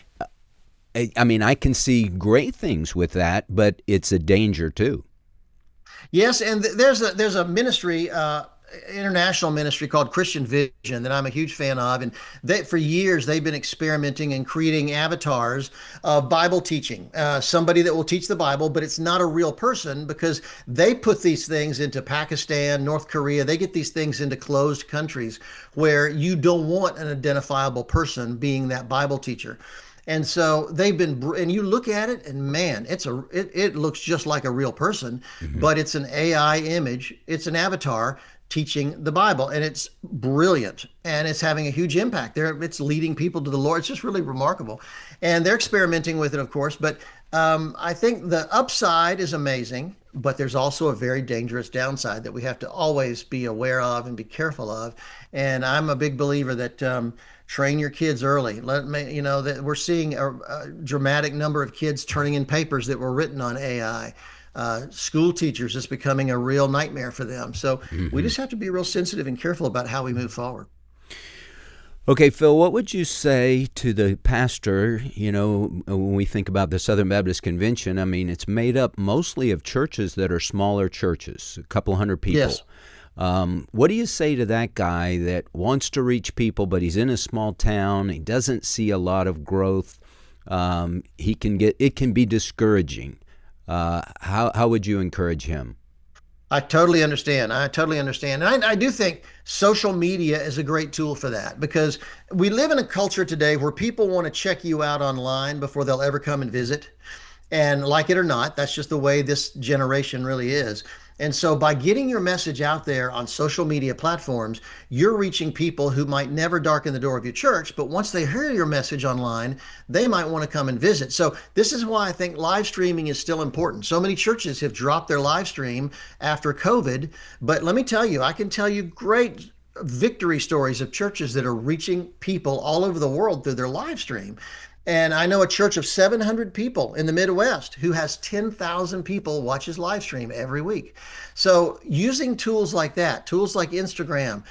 I can see great things with that, but it's a danger too. Yes, and there's a ministry, international ministry called Christian Vision that I'm a huge fan of, and for years they've been experimenting and creating avatars of Bible teaching, somebody that will teach the Bible, but it's not a real person, because they put these things into Pakistan, North Korea. They get these things into closed countries where you don't want an identifiable person being that Bible teacher. And so and you look at it, and man, it looks just like a real person, but it's an AI image. It's an avatar teaching the Bible, and it's brilliant, and it's having a huge impact. It's leading people to the Lord. It's just really remarkable, and they're experimenting with it, of course. But I think the upside is amazing, but there's also a very dangerous downside that we have to always be aware of and be careful of. And I'm a big believer that train your kids early. That we're seeing a dramatic number of kids turning in papers that were written on AI. School teachers, it's becoming a real nightmare for them. So we just have to be real sensitive and careful about how we move forward. Okay, Phil, what would you say to the pastor, when we think about the Southern Baptist Convention? I mean, it's made up mostly of churches that are smaller churches, a couple hundred people. Yes. What do you say to that guy that wants to reach people, but he's in a small town, he doesn't see a lot of growth, it can be discouraging. How would you encourage him? I totally understand. And I do think social media is a great tool for that, because we live in a culture today where people want to check you out online before they'll ever come and visit. And like it or not, that's just the way this generation really is. And so by getting your message out there on social media platforms, you're reaching people who might never darken the door of your church, but once they hear your message online, they might want to come and visit. So this is why I think live streaming is still important. So many churches have dropped their live stream after COVID, but let me tell you, I can tell you great victory stories of churches that are reaching people all over the world through their live stream. And I know a church of 700 people in the Midwest who has 10,000 people watch his live stream every week. So using tools like that, tools like Instagram,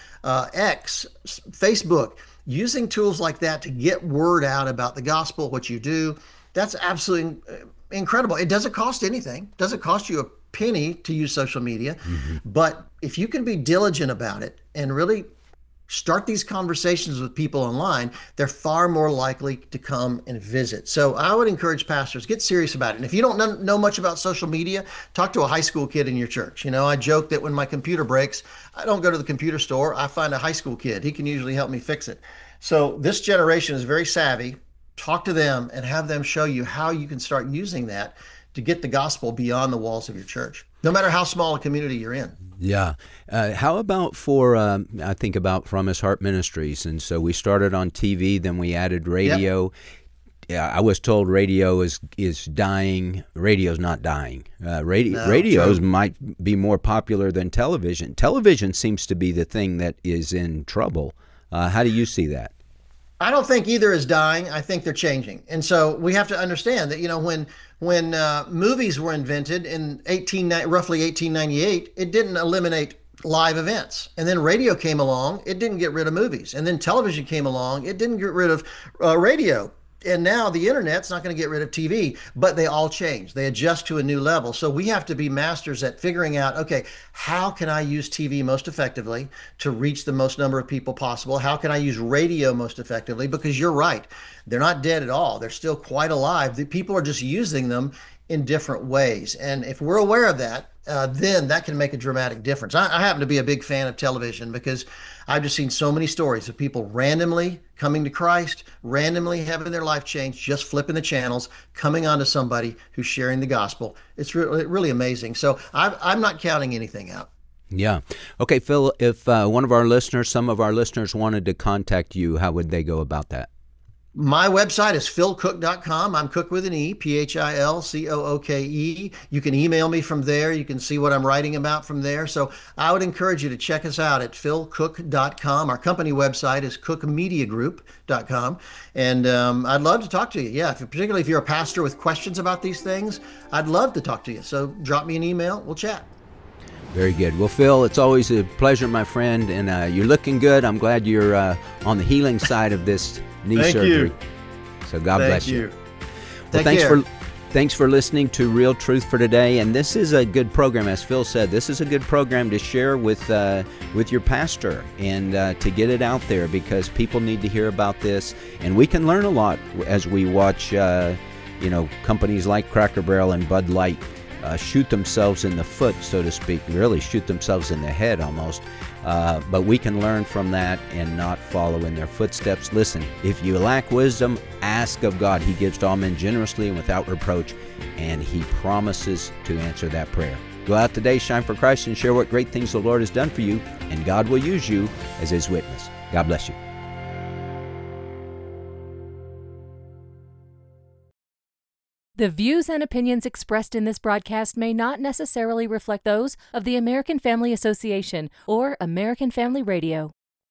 X, Facebook, using tools like that to get word out about the gospel, what you do, that's absolutely incredible. It doesn't cost anything. It doesn't cost you a penny to use social media. But if you can be diligent about it and really start these conversations with people online, they're far more likely to come and visit. So I would encourage pastors, get serious about it. And if you don't know much about social media, talk to a high school kid in your church. I joke that when my computer breaks, I don't go to the computer store. I find a high school kid. He can usually help me fix it. So this generation is very savvy. Talk to them and have them show you how you can start using that to get the gospel beyond the walls of your church, no matter how small a community you're in. Yeah. How about for, I think about From His Heart Ministries, and so we started on TV, then we added radio. Yep. Yeah, I was told radio is dying. Radio's not dying. Radios might be more popular than television. Television seems to be the thing that is in trouble. How do you see that? I don't think either is dying. I think they're changing. And so we have to understand that, when movies were invented in roughly 1898, it didn't eliminate live events. And then radio came along, it didn't get rid of movies. And then television came along, it didn't get rid of radio. And now the internet's not going to get rid of TV, but they all change. They adjust to a new level. So we have to be masters at figuring out, okay, how can I use TV most effectively to reach the most number of people possible? How can I use radio most effectively? Because you're right, they're not dead at all. They're still quite alive. The people are just using them in different ways. And if we're aware of that, then that can make a dramatic difference. I happen to be a big fan of television because I've just seen so many stories of people randomly coming to Christ, randomly having their life changed, just flipping the channels, coming onto somebody who's sharing the gospel. It's really amazing. So I'm not counting anything out. Yeah. Okay, Phil, if some of our listeners wanted to contact you, how would they go about that? My website is philcooke.com. I'm Cook with an E, PHILCOOKE. You can email me from there. You can see what I'm writing about from there. So I would encourage you to check us out at philcooke.com. Our company website is cookmediagroup.com. And I'd love to talk to you. Yeah, particularly if you're a pastor with questions about these things, I'd love to talk to you. So drop me an email. We'll chat. Very good. Well, Phil, it's always a pleasure, my friend. And you're looking good. I'm glad you're on the healing side of this knee surgery. You. So God bless you. Well, thanks for listening to Real Truth for Today. And this is a good program, as Phil said. This is a good program to share with your pastor and to get it out there, because people need to hear about this, and we can learn a lot as we watch companies like Cracker Barrel and Bud Light shoot themselves in the foot, so to speak, really shoot themselves in the head almost. But we can learn from that and not follow in their footsteps. Listen, if you lack wisdom, ask of God. He gives to all men generously and without reproach, and He promises to answer that prayer. Go out today, shine for Christ, and share what great things the Lord has done for you, and God will use you as His witness. God bless you. The views and opinions expressed in this broadcast may not necessarily reflect those of the American Family Association or American Family Radio.